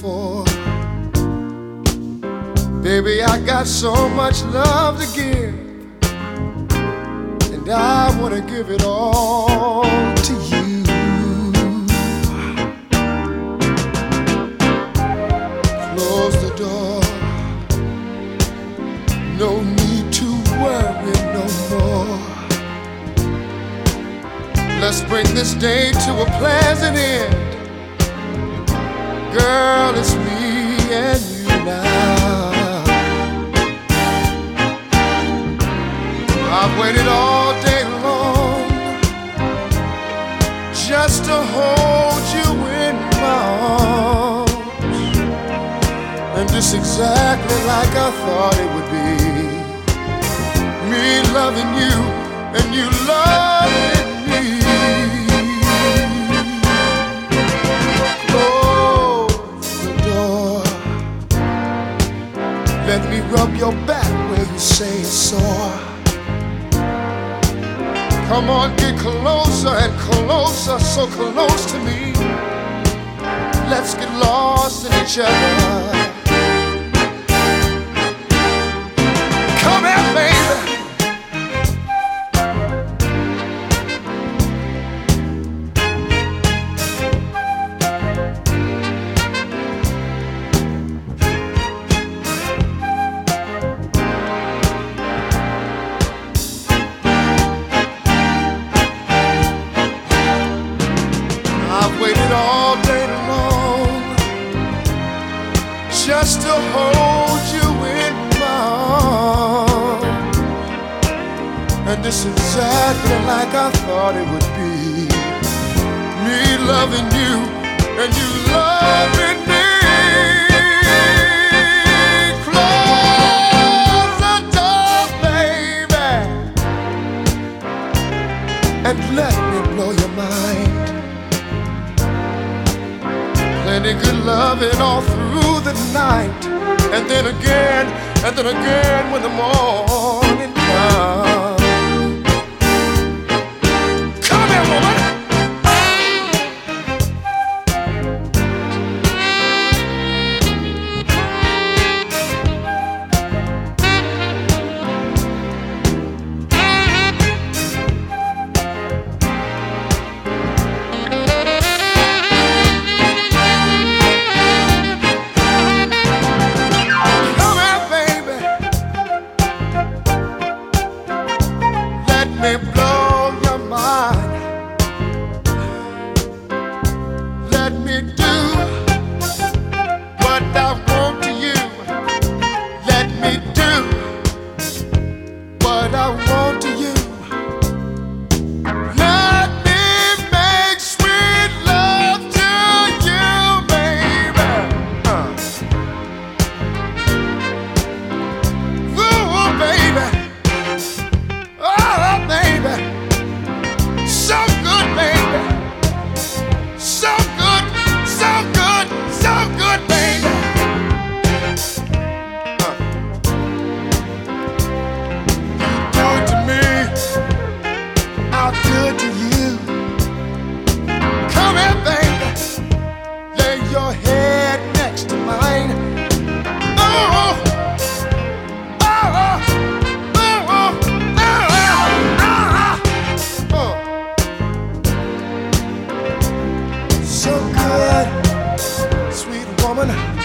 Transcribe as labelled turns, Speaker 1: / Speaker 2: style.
Speaker 1: more. Baby, I got so much love to give, and I want to give it all to you. Close the door, no need to worry no more. Let's bring this day to a pleasant end. Girl, it's me and you now. I've waited all day long just to hold you in my arms, and it's exactly like I thought it would be. Me loving you and you loving me. Close the door, let me rub your back where you say it's sore. Come on, get closer and closer, so close to me. Let's get lost in each other. Come here, baby. Waited all day long just to hold you in my arms, and it's exactly like I thought it would be. Me loving you and you loving me. Close the door, baby, and let me blow your mind. Plenty good loving all through the night, and then again when the morning comes. Come here, woman. Let me blow your mind. Let me do what I want to you. Let me do what I want to you. Let me make sweet love to you, baby. Ooh, baby. Oh, baby, so good, baby, so good, so good, so good, baby. You do it to me, I'll do it to you. Come here, baby, lay your head next to mine. Oh, so good, sweet woman.